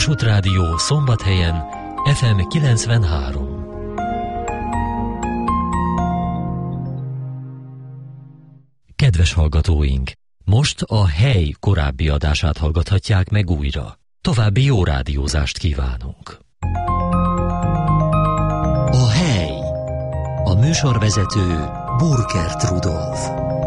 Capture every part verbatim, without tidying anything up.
Kossuth Rádió Szombathelyen ef em kilencvenhárom. Kedves hallgatóink! Most a Hely korábbi adását hallgathatják meg újra. További jó rádiózást kívánunk! A Hely. A műsorvezető Burkert Rudolf.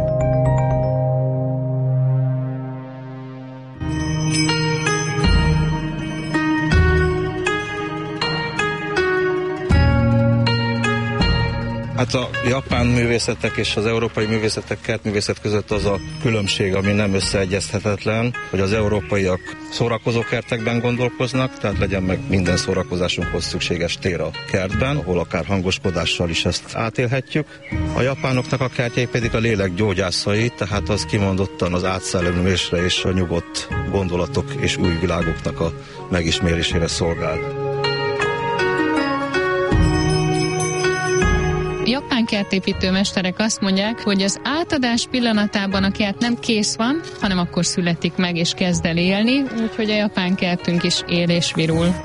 Hát a japán művészetek és az európai művészetek, kertművészet között az a különbség, ami nem összeegyeztethetetlen, hogy az európaiak szórakozókertekben gondolkoznak, tehát legyen meg minden szórakozásunkhoz szükséges tér a kertben, ahol akár hangoskodással is ezt átélhetjük. A japánoknak a kertjei pedig a lélek gyógyászai, tehát az kimondottan az átszellemülésre és a nyugodt gondolatok és új világoknak a megismerésére szolgál. Japán kertépítő mesterek azt mondják, hogy az átadás pillanatában a kert nem kész van, hanem akkor születik meg és kezd el élni, úgyhogy a japán kertünk is él és virul.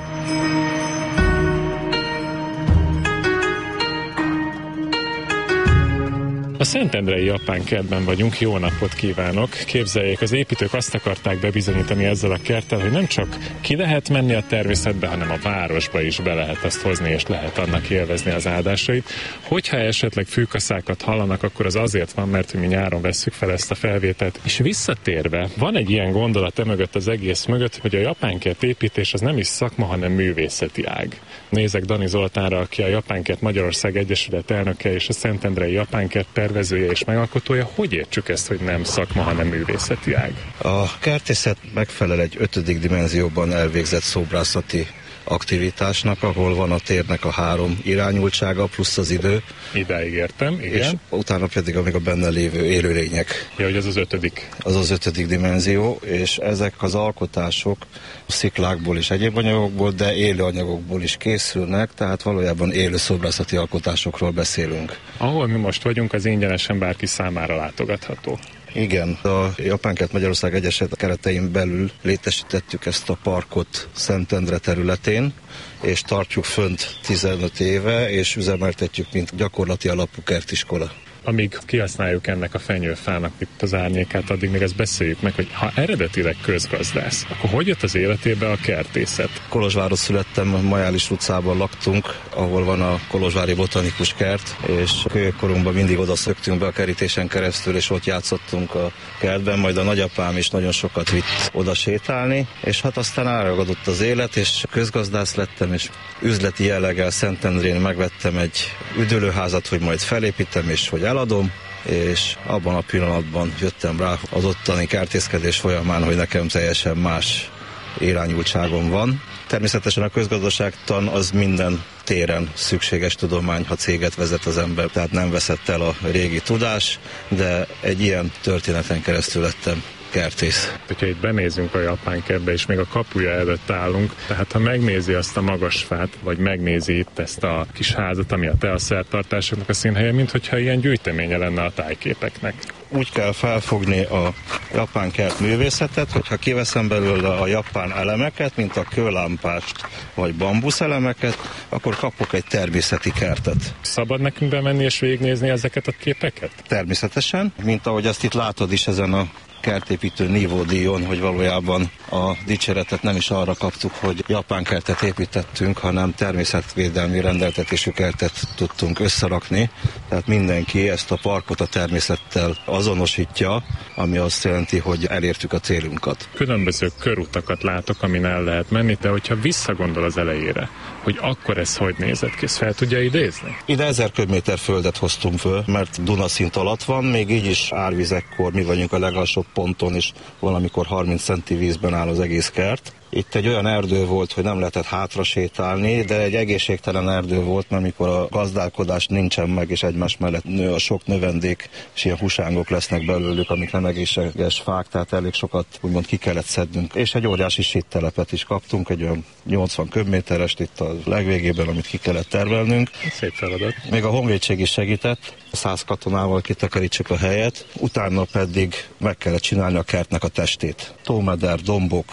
A Szentendrei japán kertben vagyunk, jó napot kívánok! Képzeljék, az építők azt akarták bebizonyítani ezzel a kerttel, hogy nem csak ki lehet menni a természetbe, hanem a városba is be lehet azt hozni, és lehet annak élvezni az áldásait. Hogyha esetleg fűkaszákat hallanak, akkor az azért van, mert mi nyáron vesszük fel ezt a felvételt. És visszatérve, van egy ilyen gondolat emögött az egész mögött, hogy a japán kert építés az nem is szakma, hanem művészeti ág. Nézek Dani Zoltánra, aki a Japán Kert Magyarország Egyesület elnöke és a Szentendrei Japán Kert tervezője és megalkotója. Hogy értsük ezt, hogy nem szakma, hanem művészeti ág? A kertészet megfelel egy ötödik dimenzióban elvégzett szobrászati aktivitásnak, ahol van a térnek a három irányultsága plusz az idő. Idáig értem, igen. És utána pedig amíg a benne lévő élőlények. Ja, hogy az az ötödik. Az az ötödik dimenzió, és ezek az alkotások sziklákból és egyéb anyagokból, de élő anyagokból is készülnek, tehát valójában élő szobrászati alkotásokról beszélünk. Ahol mi most vagyunk, az ingyenesen bárki számára látogatható. Igen, a Japán Kert Magyarország Egyesület keretein belül létesítettük ezt a parkot Szentendre területén, és tartjuk fönt tizenöt éve, és üzemeltetjük, mint gyakorlati alapú kertiskola. Amíg kihasználjuk ennek a fenyőfának itt az árnyékát, addig még ezt beszéljük meg, hogy ha eredetileg közgazdász, akkor hogy jött az életébe a kertészet? Kolozsvárot születtem, Majális utcában laktunk, ahol van a Kolozsvári Botanikus Kert, és kölyökkorunkban mindig oda szöktünk be a kerítésen keresztül, és ott játszottunk a kertben, majd a nagyapám is nagyon sokat vitt oda sétálni, és hát aztán elragadott az élet, és közgazdász lettem, és üzleti jelleggel Szentendrén megvettem egy üdülőházat, hogy majd felépítem, és hogy eladom, és abban a pillanatban jöttem rá az ottani kertészkedés folyamán, hogy nekem teljesen más irányultságom van. Természetesen a közgazdaságtan az minden téren szükséges tudomány, ha céget vezet az ember, tehát nem veszett el a régi tudás, de egy ilyen történeten keresztül lettem kertész. Hogyha itt benézünk a japán kertbe, és még a kapuja előtt állunk, tehát ha megnézi azt a magas fát, vagy megnézi itt ezt a kis házat, ami a teaszertartásoknak a színhelye, minthogyha ilyen gyűjteménye lenne a tájképeknek. Úgy kell felfogni a japán kert művészetet, hogyha kiveszem belőle a japán elemeket, mint a kőlámpást vagy bambusz elemeket, akkor kapok egy természeti kertet. Szabad nekünk bemenni és végignézni ezeket a képeket? Természetesen, mint ahogy azt itt látod is ezen a kertépítő nívódíjon, hogy valójában a dicséretet nem is arra kaptuk, hogy japán kertet építettünk, hanem természetvédelmi rendeltetésű kertet tudtunk összerakni. Tehát mindenki ezt a parkot a természettel azonosítja, ami azt jelenti, hogy elértük a célunkat. Különböző körutakat látok, amin el lehet menni, de hogyha visszagondol az elejére, hogy akkor ez hogy nézett ki, fel tudja idézni? Ide ezer köbméter földet hoztunk föl, mert Dunaszint alatt van, még így is árvizekkor mi vagyunk a legalsóbb ponton, és valamikor harminc centi vízben áll az egész kert. Itt egy olyan erdő volt, hogy nem lehetett hátra sétálni, de egy egészségtelen erdő volt, mert mikor a gazdálkodás nincsen meg, és egymás mellett nő a sok növendék, és ilyen husángok lesznek belőlük, amik nem egészséges fák, tehát elég sokat úgymond ki kellett szednünk. És egy óriási síttelepet is kaptunk, egy olyan nyolcvan köbméterest itt a legvégében, amit ki kellett tervelnünk. Szép feladat. Még a honvédség is segített, száz katonával kitakarítsuk a helyet, utána pedig meg kellett csinálni a kertnek a testét. Tómeder, dombok,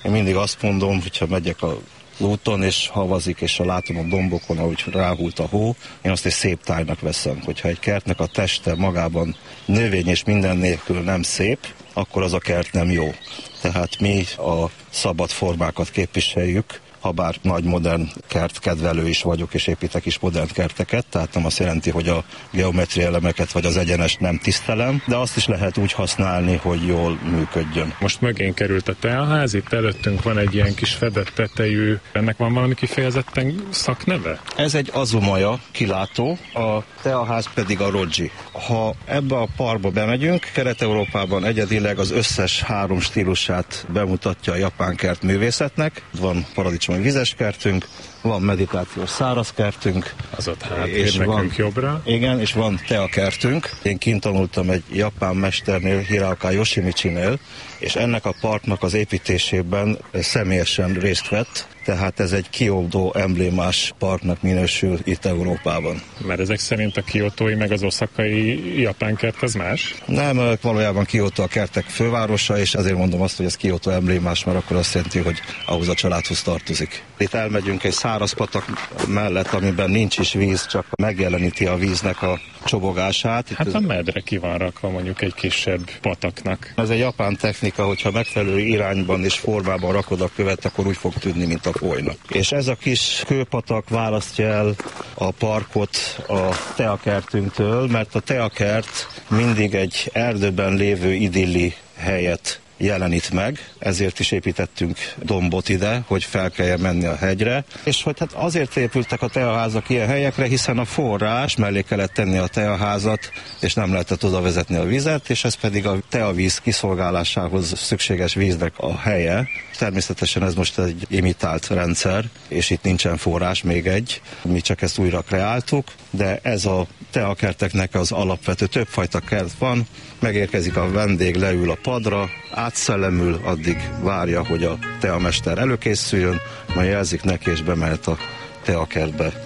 Én mindig azt mondom, hogyha megyek a úton, és havazik, és ha látom a dombokon, ahogy ráhult a hó, én azt egy szép tájnak veszem. Hogyha egy kertnek a teste magában növény és minden nélkül nem szép, akkor az a kert nem jó. Tehát mi a szabad formákat képviseljük, habár nagy modern kertkedvelő is vagyok, és építek is modern kerteket, tehát nem azt jelenti, hogy a geometriai elemeket vagy az egyenest nem tisztelem, de azt is lehet úgy használni, hogy jól működjön. Most mögén került a teaház, itt előttünk van egy ilyen kis fedett tetejű, ennek van valami kifejezetten szakneve? Ez egy azumaja kilátó, a teaház pedig a roggi. Ha ebbe a parkba bemegyünk, Kelet-Európában egyedileg az összes három stílusát bemutatja a japán kert művészetnek. Van paradicsom vizes kertünk, van meditációs száraz kertünk. Az ott hátrébb nekünk van, jobbra. Igen, és van teakertünk. Én kint tanultam egy japán mesternél, Hiraoka Yoshimichinél, és ennek a parknak az építésében személyesen részt vett, tehát ez egy Kyoto emblémás parknak minősül itt Európában. Mert ezek szerint a kiotói meg az oszakai japán kert az más? Nem, valójában Kyoto a kertek fővárosa, és ezért mondom azt, hogy ez Kyoto emblémás, mert akkor azt jelenti, hogy ahhoz a családhoz tartozik. Itt elmegyünk egy száraz patak mellett, amiben nincs is víz, csak megjeleníti a víznek a csobogását. Hát itt a medre ki van rakva mondjuk egy kisebb pataknak. Ez egy japán technika, hogyha megfelelő irányban és formában rakod a követ, akkor úgy fog tűnni, mint a folyna. És ez a kis kőpatak választja el a parkot a teakertünktől, mert a teakert mindig egy erdőben lévő idilli helyet jelenít meg, ezért is építettünk dombot ide, hogy fel kelljen menni a hegyre, és hogy hát azért épültek a teaházak ilyen helyekre, hiszen a forrás mellé kellett tenni a teaházat, és nem lehetett oda vezetni a vizet, és ez pedig a teavíz kiszolgálásához szükséges víznek a helye. Természetesen ez most egy imitált rendszer, és itt nincsen forrás, még egy, mi csak ezt újra kreáltuk, de ez a teakerteknek az alapvető, többfajta kert van, megérkezik a vendég, leül a padra, átszellemül, addig várja, hogy a teamester előkészüljön, majd jelzik neki, és bemehet a teakertbe.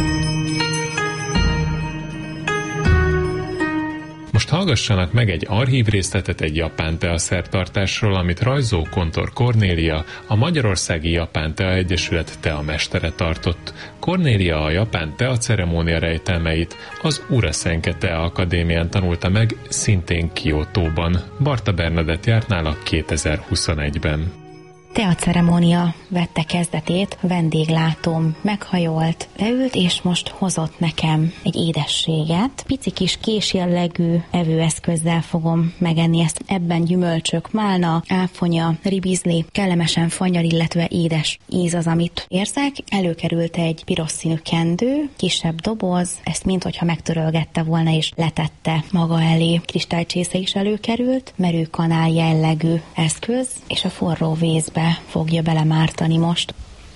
Most hallgassanak meg egy archív részletet egy japán teaszertartásról, amit Rajzó Kontor Kornélia, a Magyarországi Japán Tea Egyesület teamestere tartott. Kornélia a japán teaceremónia rejtelmeit az Urasenke Tea Akadémián tanulta meg, szintén Kiotóban. Barta Bernadett járt nála kétezer-huszonegyben. Teaceremónia vette kezdetét, vendéglátóm meghajolt, leült, és most hozott nekem egy édességet. Pici kis késjellegű evőeszközzel fogom megenni ezt. Ebben gyümölcsök, málna, áfonya, ribizli, kellemesen fanyar, illetve édes íz az, amit érzek. Előkerült egy piros színű kendő, kisebb doboz, ezt minthogyha megtörölgette volna és letette maga elé. Kristálycsésze is előkerült, merőkanál jellegű eszköz, és a forró vízbe fogja belemártani most.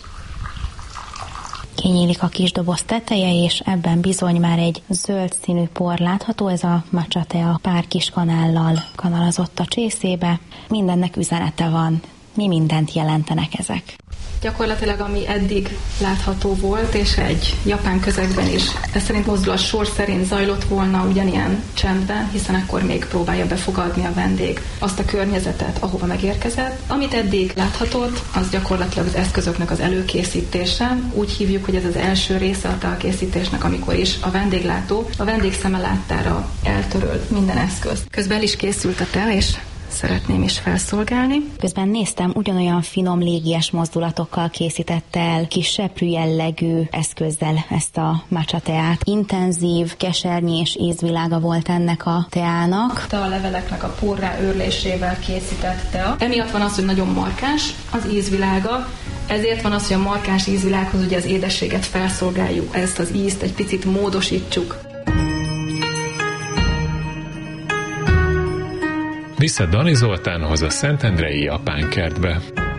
Kinyílik a kis doboz teteje, és ebben bizony már egy zöld színű por látható, ez a matcha tea pár kis kanállal kanalazott a csészébe. Mindennek üzenete van. Mi mindent jelentenek ezek? Gyakorlatilag ami eddig látható volt, és egy japán közegben is, ez szerint mozdulat sor szerint zajlott volna ugyanilyen csendben, hiszen akkor még próbálja befogadni a vendég azt a környezetet, ahova megérkezett. Amit eddig láthatott, az gyakorlatilag az eszközöknek az előkészítése. Úgy hívjuk, hogy ez az első része a teakészítésnek, amikor is a vendéglátó a vendég szeme láttára eltöröl minden eszközt. Közben el is készült a tea, és szeretném is felszolgálni. Közben néztem, ugyanolyan finom légies mozdulatokkal készítette el kis seprű jellegű eszközzel ezt a matcha teát. Intenzív, kesernyés ízvilága volt ennek a teának. A leveleknek a porrá őrlésével készített tea. Emiatt van az, hogy nagyon markáns az ízvilága, ezért van az, hogy a markáns ízvilághoz ugye az édességet felszolgáljuk, ezt az ízt egy picit módosítsuk. Vissza Dani Zoltánhoz a Szentendrei Japán kertbe.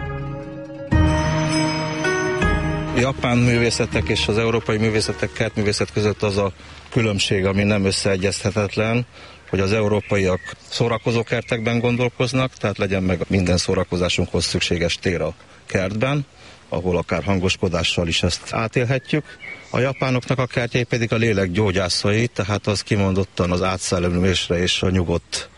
Japán művészetek és az európai művészetek, kertművészet között az a különbség, ami nem összeegyeztethetetlen, hogy az európaiak szórakozó kertekben gondolkoznak, tehát legyen meg minden szórakozásunkhoz szükséges tér a kertben, ahol akár hangoskodással is ezt átélhetjük. A japánoknak a kertjei pedig a lélek gyógyászai, tehát az kimondottan az átszellemülésre és a nyugodt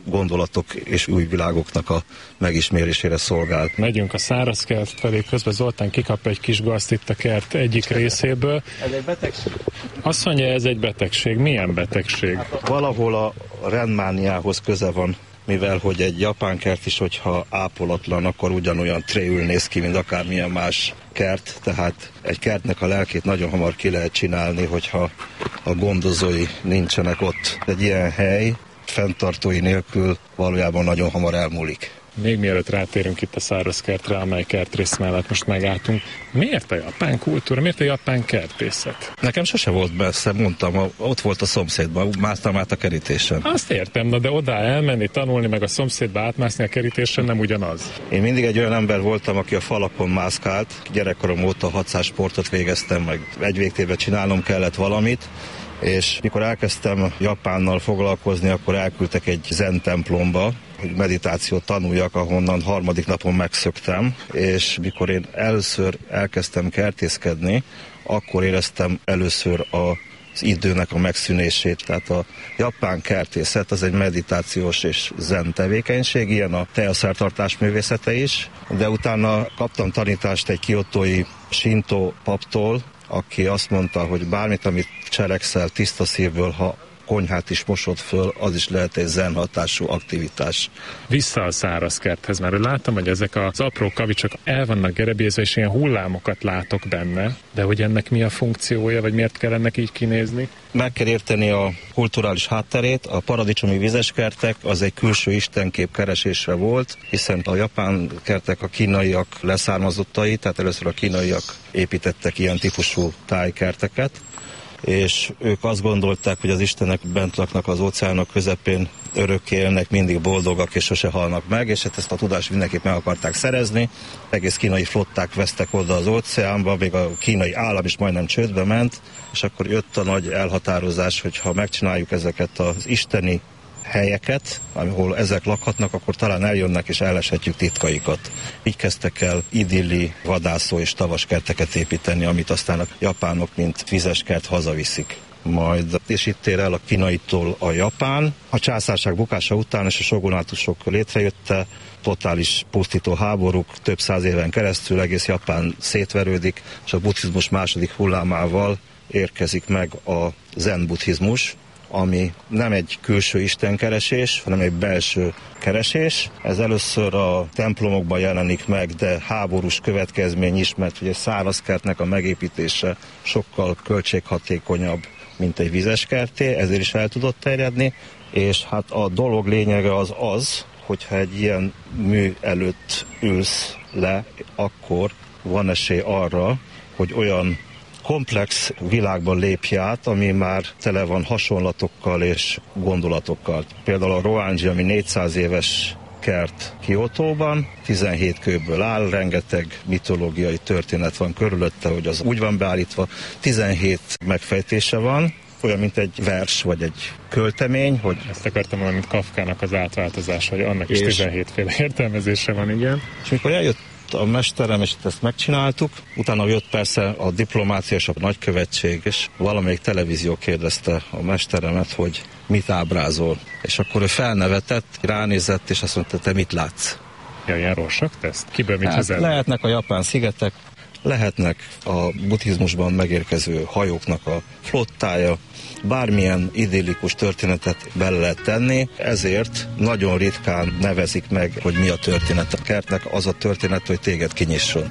gondolatok és új világoknak a megismerésére szolgál. Megyünk a szárazkert felé, közben Zoltán kikap egy kis gazt itt a kert egyik részéből. Ez egy betegség? Azt mondja, ez egy betegség. Milyen betegség? Valahol a rendmániához köze van, mivel hogy egy japán kert is, hogyha ápolatlan, akkor ugyanolyan tréül néz ki, mint akármilyen más kert, tehát egy kertnek a lelkét nagyon hamar ki lehet csinálni, hogyha a gondozói nincsenek ott. Egy ilyen hely fenntartói nélkül valójában nagyon hamar elmúlik. Még mielőtt rátérünk itt a szárazkertre, amely kertrész mellett most megálltunk, miért a japán kultúra, miért a japán kertészet? Nekem sose volt messze, mondtam, ott volt a szomszédban, másztam át a kerítésen. Azt értem, na de oda elmenni, tanulni, meg a szomszédba átmászni a kerítésen nem ugyanaz. Én mindig egy olyan ember voltam, aki a falakon mászkált. Gyerekkorom óta hatszáz sportot végeztem, meg egy végtében csinálnom kellett valamit, és mikor elkezdtem Japánnal foglalkozni, akkor elküldtek egy zen templomba, hogy meditációt tanuljak, ahonnan harmadik napon megszöktem, és mikor én először elkezdtem kertészkedni, akkor éreztem először az időnek a megszűnését. Tehát a japán kertészet az egy meditációs és zen tevékenység, ilyen a tejaszertartás művészete is, de utána kaptam tanítást egy kiotói Shinto paptól, aki azt mondta, hogy bármit, amit cselekszel tiszta szívből, ha konyhát is mosod föl, az is lehet egy zen hatású aktivitás. Vissza a szárazkerthez, mert láttam, hogy ezek az apró kavicsok el vannak gerebézve, és ilyen hullámokat látok benne, de hogy ennek mi a funkciója, vagy miért kell ennek így kinézni? Meg kell érteni a kulturális hátterét. A paradicsomi vizeskertek az egy külső istenkép keresésre volt, hiszen a japán kertek a kínaiak leszármazottai, tehát először a kínaiak építettek ilyen típusú tájkerteket, és ők azt gondolták, hogy az istenek bent laknak az óceánok közepén, örökké élnek, mindig boldogak és sose halnak meg, és hát ezt a tudást mindenképp meg akarták szerezni. Egész kínai flották vesztek oda az óceánba, még a kínai állam is majdnem csődbe ment, és akkor jött a nagy elhatározás, hogy ha megcsináljuk ezeket az isteni helyeket, ahol ezek lakhatnak, akkor talán eljönnek és elleshetjük titkaikat. Így kezdtek el idilli, vadászó és tavaskerteket építeni, amit aztán a japánok, mint vizeskert hazaviszik. Majd, és itt ér el a kínaitól a Japán. A császárság bukása után és a shogunátusok létrejötte, totális pusztító háborúk, több száz éven keresztül egész Japán szétverődik, és a buddhizmus második hullámával érkezik meg a zen buddhizmus, ami nem egy külső istenkeresés, hanem egy belső keresés. Ez először a templomokban jelenik meg, de háborús következmény is, mert ugye szárazkertnek a megépítése sokkal költséghatékonyabb, mint egy vizeskerté, ezért is el tudott terjedni, és hát a dolog lényege az az, hogyha egy ilyen mű előtt ülsz le, akkor van esély arra, hogy olyan komplex világban lépj át, ami már tele van hasonlatokkal és gondolatokkal. Például a Roanji, ami négyszáz éves kert Kiotóban, tizenhét kőből áll, rengeteg mitológiai történet van körülötte, hogy az úgy van beállítva, tizenhét megfejtése van, olyan, mint egy vers, vagy egy költemény, hogy... Ezt akartam mondani, mint Kafkának az átváltozás, hogy annak is tizenhétféle értelmezése van, igen. És mikor eljött a mesterem, és ezt megcsináltuk. Utána jött persze a diplomácia és a nagykövetség, és valamelyik televízió kérdezte a mesteremet, hogy mit ábrázol. És akkor ő felnevetett, ránézett, és azt mondta, te mit látsz? Ja, ilyen rorsak teszt? Kiből mit hát, lehetnek a japán szigetek, lehetnek a buddhizmusban megérkező hajóknak a flottája, bármilyen idillikus történetet bele lehet tenni, ezért nagyon ritkán nevezik meg, hogy mi a történet. A kertnek az a történet, hogy téged kinyisson.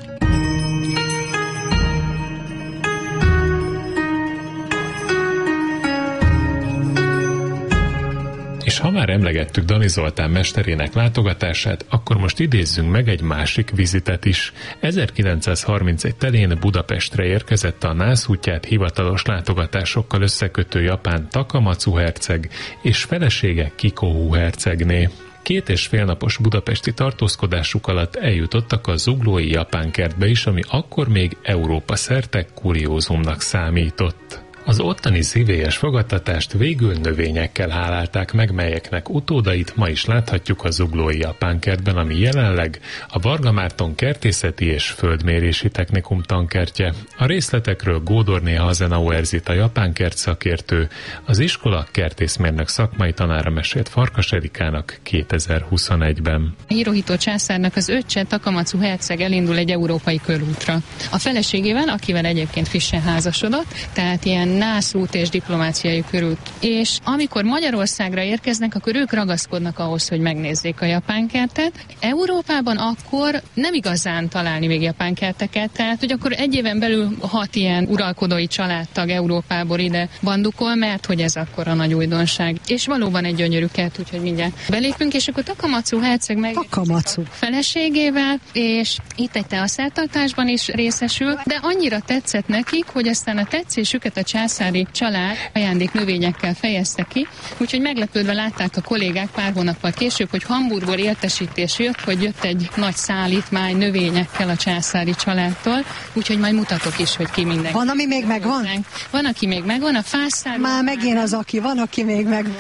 És ha már emlegettük Dani Zoltán mesterének látogatását, akkor most idézzünk meg egy másik vizitet is. ezerkilencszázharmincegy telén Budapestre érkezett a nászútját hivatalos látogatásokkal összekötő japán Takamatsu herceg és felesége Kikohu hercegné. Két és fél napos budapesti tartózkodásuk alatt eljutottak a zuglói japán kertbe is, ami akkor még Európa szerte kuriózumnak számított. Az ottani szívélyes fogadtatást végül növényekkel hálálták meg, melyeknek utódait ma is láthatjuk a Zuglói Japánkertben, ami jelenleg a Varga Márton Kertészeti és Földmérési Technikum tankertje. A részletekről Gódorné Hazenau Erzita japánkert szakértő, az iskola kertészmérnök szakmai tanára mesélt Farkas Erikának kétezer-huszonegyben. Hirohito császárnak az öccse, Takamatsu herceg elindul egy európai körútra. A feleségével, akivel egyébként frissen házasodott, tehát ilyen nászút és diplomáciai körút. És amikor Magyarországra érkeznek, akkor ők ragaszkodnak ahhoz, hogy megnézzék a japánkertet. Európában akkor nem igazán találni még japánkerteket, tehát hogy akkor egy éven belül hat ilyen uralkodói családtag Európából ide bandukol, mert hogy ez akkor a nagy újdonság. És valóban egy gyönyörű kert, úgyhogy mindjárt belépünk, és akkor Takamatsu herceg meg Takamatsu feleségével, és itt egy teaszertartásban is részesül, de annyira tetszett nekik, hogy aztán a tetszésüket a császári család ajándék növényekkel fejezte ki, úgyhogy meglepődve látták a kollégák pár hónappal később, hogy Hamburgból értesítés jött, hogy jött egy nagy szállítmány növényekkel a császári családtól, úgyhogy majd mutatok is, hogy ki minden. Van, ami még megvan? Van, aki még megvan, a fásszárú. Már megint az, aki van, aki még megvan.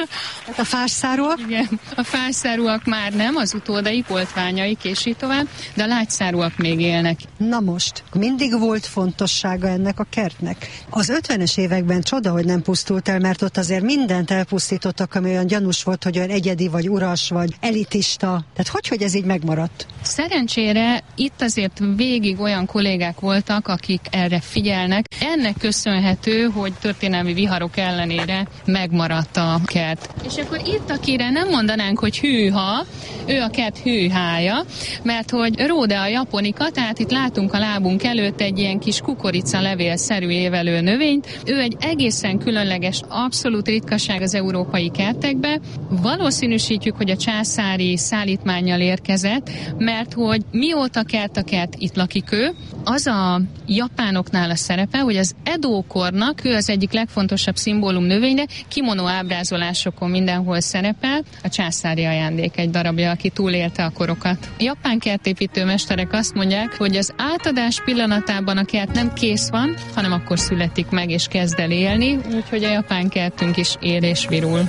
A fásszárúak? Igen, a fásszárúak már nem, az utódai, poltványaik és így tovább, de a lágyszárúak még élnek. Na most, mindig volt fontossága ennek a kertnek. Az ötvenes években csoda, hogy nem pusztult el, mert ott azért mindent elpusztítottak, ami olyan gyanús volt, hogy olyan egyedi, vagy uras, vagy elitista. Tehát hogy, hogy ez így megmaradt? Szerencsére itt azért végig olyan kollégák voltak, akik erre figyelnek. Ennek köszönhető, hogy történelmi viharok ellenére megmaradt a kert. És akkor itt, akire nem mondanánk, hogy hűha, ő a kert hűhája, mert hogy Rhodea japonica, tehát itt látunk a lábunk előtt egy ilyen kis kukorica levélszerű évelő növényt. Ő egy egészen különleges, abszolút ritkaság az európai kertekbe. Valószínűsítjük, hogy a császári szállítmánnyal érkezett, mert hogy mióta kert a kert, itt lakik ő, az a japánoknál a szerepe, hogy az Edo-kornak ő az egyik legfontosabb szimbólum növénye, kimono ábrázolásokon mindenhol szerepel, a császári ajándék egy darabja, aki túlélte a korokat. A japán kertépítő mesterek azt mondják, hogy az átadás pillanatában a kert nem kész van, hanem akkor születik meg és kezd el élni, úgyhogy a japán kertünk is él és virul.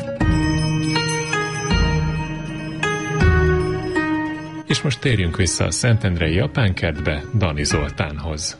És most térjünk vissza a Szentendrei Japánkertbe Dani Zoltánhoz.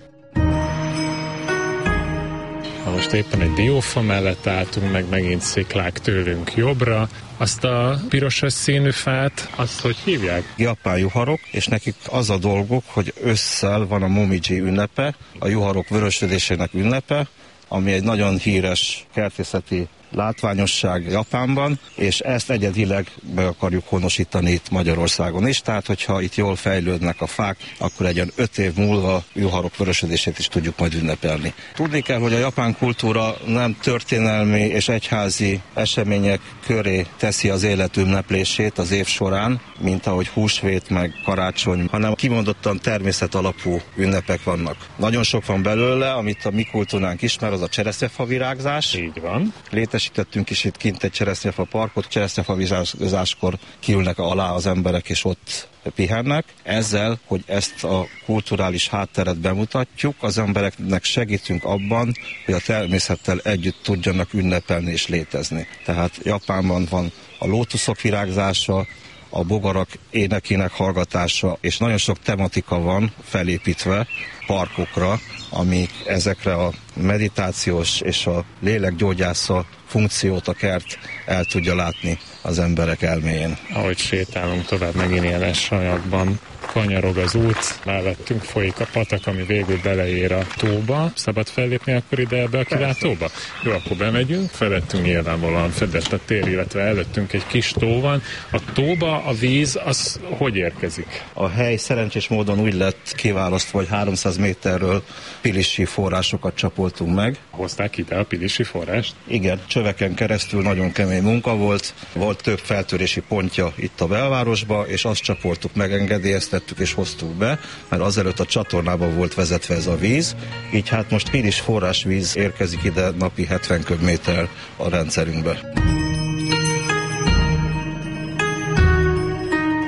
Ha most éppen egy diófa mellett álltunk, meg megint sziklák tőlünk jobbra, azt a piros színű fát, azt hogy hívják? Japán juharok, és nekik az a dolguk, hogy ősszel van a Momiji ünnepe, a juharok vörösödésének ünnepe, ami egy nagyon híres kertészeti látványosság Japánban, és ezt egyedileg be akarjuk honosítani itt Magyarországon is, tehát hogyha itt jól fejlődnek a fák, akkor egy olyan öt év múlva juharok vörösödését is tudjuk majd ünnepelni. Tudni kell, hogy a japán kultúra nem történelmi és egyházi események köré teszi az élet ünneplését az év során, mint ahogy húsvét meg karácsony, hanem kimondottan természet alapú ünnepek vannak. Nagyon sok van belőle, amit a mi kultúránk ismer, az a cseresznyefa virágzás. Így van. Létesítettünk is itt kint egy cseresznyefa parkot, cseresznyefa virágzáskor kiülnek alá az emberek, és ott pihennek. Ezzel, hogy ezt a kulturális hátteret bemutatjuk, az embereknek segítünk abban, hogy a természettel együtt tudjanak ünnepelni és létezni. Tehát Japánban van a lótuszok virágzása, a bogarak énekének hallgatása, és nagyon sok tematika van felépítve parkokra, amik ezekre a meditációs és a lélekgyógyásza funkciót a kert el tudja látni az emberek elméjén. Ahogy sétálunk tovább, megint ilyen esanyagban kanyarog az út, mellettünk folyik a patak, ami végül beleér a tóba. Szabad fellépni akkor ide ebbe a kilátóba? Jó, akkor bemegyünk, felettünk nyilvánvalóan fedett a tér, illetve előttünk egy kis tó van. A tóba a víz, az hogy érkezik? A hely szerencsés módon úgy lett kiválasztva, hogy háromszáz méterről pilisi forrásokat csapoltunk meg. Hozták ide a pilisi forrást? Igen, csöveken keresztül nagyon kemény munka volt. Volt több feltörési pontja itt a belvárosba, és azt csapoltuk meg, engedélyeztettük és hoztuk be, mert azelőtt a csatornába volt vezetve ez a víz. Így hát most pilis forrásvíz érkezik ide napi hetven köbméter a rendszerünkbe.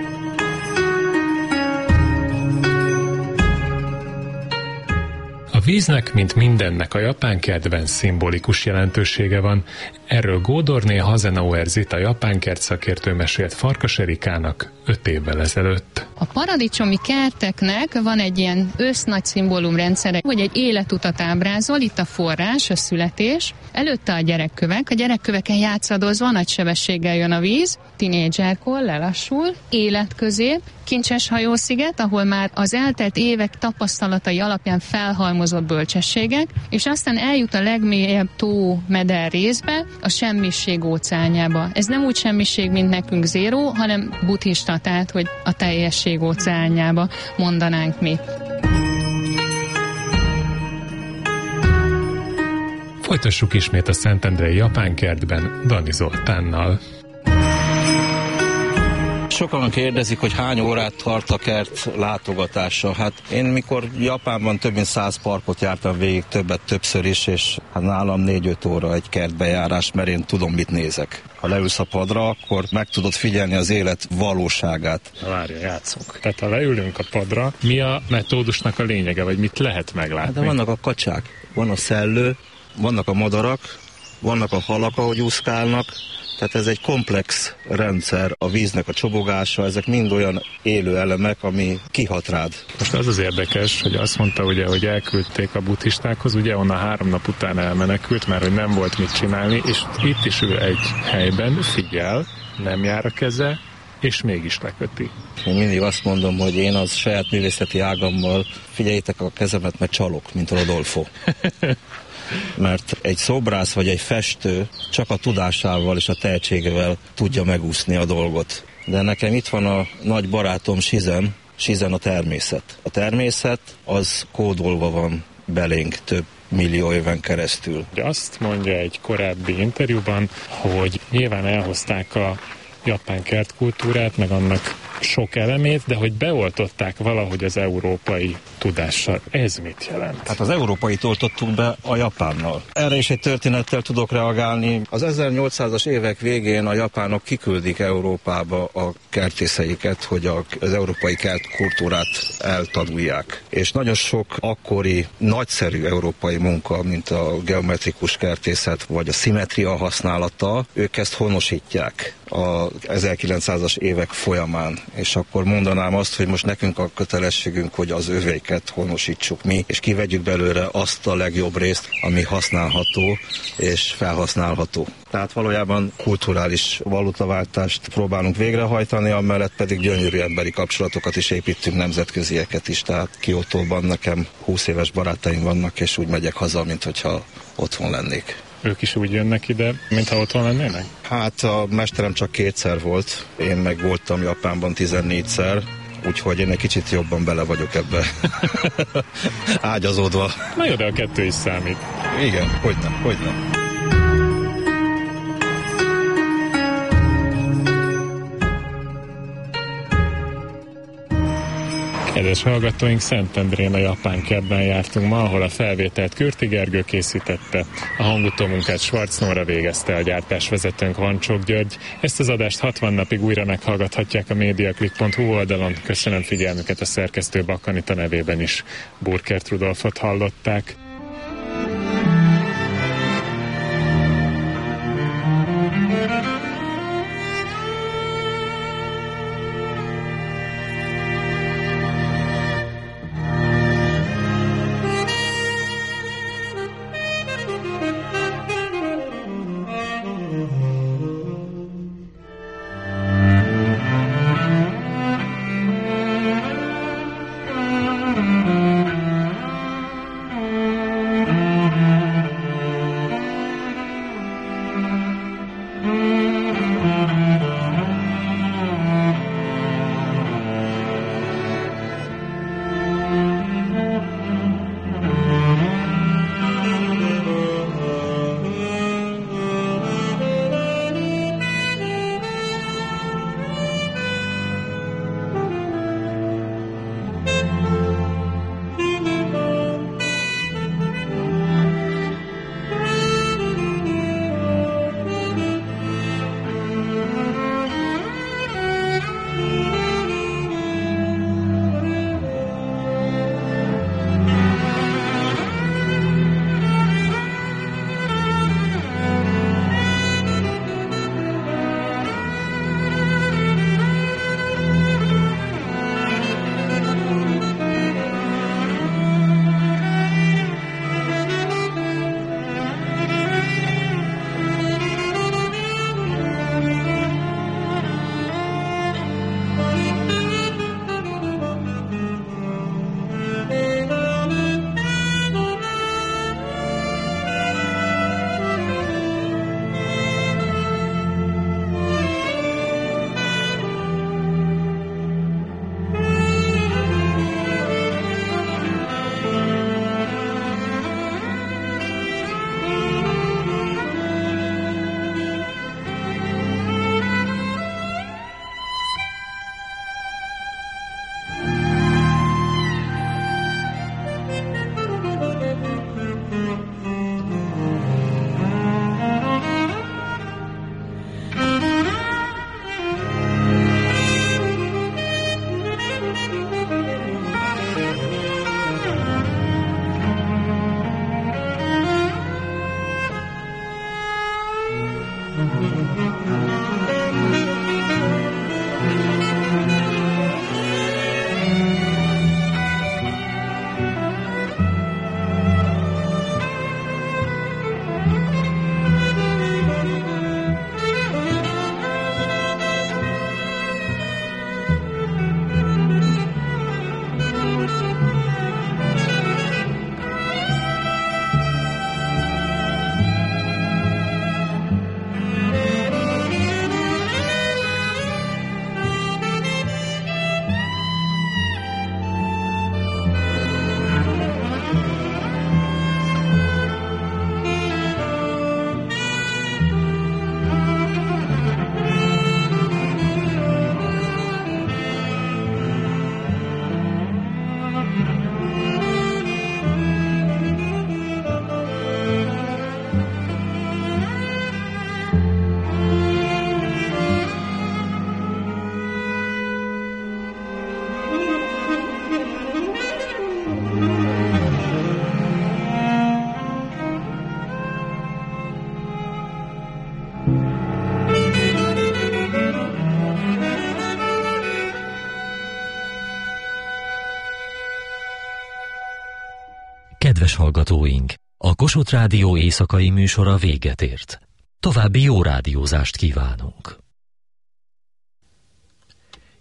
A víznek, mint mindennek a japán kertben szimbolikus jelentősége van. Erről Gódorné Hasenauer Zita japánkert szakértő mesélt Farkas Erikának öt évvel ezelőtt. A paradicsomi kerteknek van egy ilyen össznagy szimbólumrendszere, hogy egy életutat ábrázol, itt a forrás, a születés, előtte a gyerekkövek, a gyerekköveken játszadozva nagy sebességgel jön a víz, tinédzserkor lelassul, életközép, Kincses hajósziget, ahol már az eltelt évek tapasztalatai alapján felhalmozott bölcsességek, és aztán eljut a legmélyebb tó meder részbe, a semmiség óceánjába. Ez nem úgy semmiség, mint nekünk zéró, hanem buddhista, tehát, hogy a teljesség óceánjába mondanánk mi. Folytassuk ismét a Szentendrei japánkertben Dani Zoltánnal. Sokan kérdezik, hogy hány órát tart a kert látogatása. Hát én mikor Japánban több mint száz parkot jártam végig, többet többször is, és hát nálam négy-öt óra egy kertbejárás, mert én tudom, mit nézek. Ha leülsz a padra, akkor meg tudod figyelni az élet valóságát. Várja, játszunk. Tehát ha leülünk a padra, mi a metódusnak a lényege, vagy mit lehet meglátni? Hát de vannak a kacsák, van a szellő, vannak a madarak, vannak a halak, ahogy úszkálnak. Tehát ez egy komplex rendszer, a víznek a csobogása, ezek mind olyan élő elemek, ami kihat rád. Most az az érdekes, hogy azt mondta, ugye, hogy elküldték a buddhistákhoz, ugye onnan három nap után elmenekült, mert hogy nem volt mit csinálni, és itt is ül egy helyben, figyel, nem jár a keze, és mégis leköti. Én mindig azt mondom, hogy én az saját művészeti ágammal figyeljétek a kezemet, mert csalok, mint Rodolfo. Mert egy szobrász vagy egy festő csak a tudásával és a tehetségével tudja megúszni a dolgot. De nekem itt van a nagy barátom Shizen, Shizen a természet. A természet az kódolva van belénk több millió éven keresztül. De azt mondja egy korábbi interjúban, hogy nyilván elhozták a japán kertkultúrát, meg annak sok elemét, de hogy beoltották valahogy az európai tudással. Ez mit jelent? Hát az európait oltottuk be a japánnal. Erre is egy történettel tudok reagálni. Az ezernyolcszázas évek végén a japánok kiküldik Európába a kertészeiket, hogy az európai kertkultúrát eltanulják. És nagyon sok akkori nagyszerű európai munka, mint a geometrikus kertészet, vagy a szimmetria használata, ők ezt honosítják az ezerkilencszázas évek folyamán. És akkor mondanám azt, hogy most nekünk a kötelességünk, hogy az övéket honosítsuk mi, és kivegyük belőle azt a legjobb részt, ami használható és felhasználható. Tehát valójában kulturális valutaváltást próbálunk végrehajtani, amellett pedig gyönyörű emberi kapcsolatokat is építünk, nemzetközieket is. Tehát Kiotóban nekem húsz éves barátaim vannak, és úgy megyek haza, mint hogyha otthon lennék. Ők is úgy jönnek ide, mintha otthon lennének? Hát a mesterem csak kétszer volt, én meg voltam Japánban tizennégyszer, úgyhogy én egy kicsit jobban bele vagyok ebbe ágyazódva. Na jó, de a kettő is számít. Igen, hogyne, hogyne. Kedves hallgatóink, Szentendrén a japán kertben jártunk ma, ahol a felvételt Kürti Gergő készítette. A hangutómunkát Schwarz Nóra végezte, a gyártásvezetőnk Vancsók György. Ezt az adást hatvan napig újra meghallgathatják a mediaclick pont hu oldalon. Köszönöm figyelmüket, a szerkesztő Bakkanita nevében is. Burkert Rudolfot hallották. Kedves hallgatóink, a Kossuth Rádió éjszakai műsora véget ért. További jó rádiózást kívánunk.